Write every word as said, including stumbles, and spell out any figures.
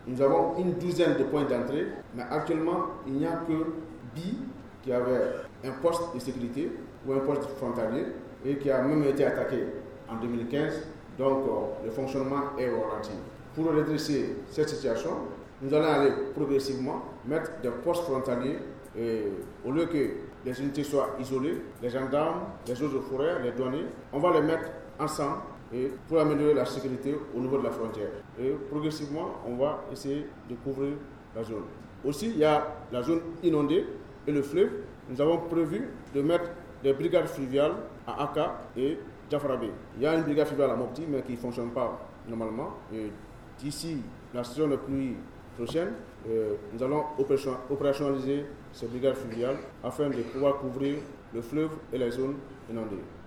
Nous avons une douzaine de points d'entrée, mais actuellement, il n'y a que B I qui avait un poste de sécurité ou un poste frontalier et qui a même été attaqué en deux mille quinze. Donc, euh, le fonctionnement est au ralenti. Pour redresser cette situation, nous allons aller progressivement mettre des postes frontaliers et au lieu que les unités soient isolées, les gendarmes, les eaux de forêt, les douaniers, on va les mettre ensemble et pour améliorer la sécurité au niveau de la frontière. Et progressivement, on va essayer de couvrir la zone. Aussi, il y a la zone inondée et le fleuve. Nous avons prévu de mettre des brigades fluviales à Aka et Jafrabé. Il y a une brigade fluviale à Mopti, mais qui ne fonctionne pas normalement. Et d'ici la saison de pluie prochaine, euh, nous allons opérationnaliser ces brigades fluviales afin de pouvoir couvrir le fleuve et les zones inondées.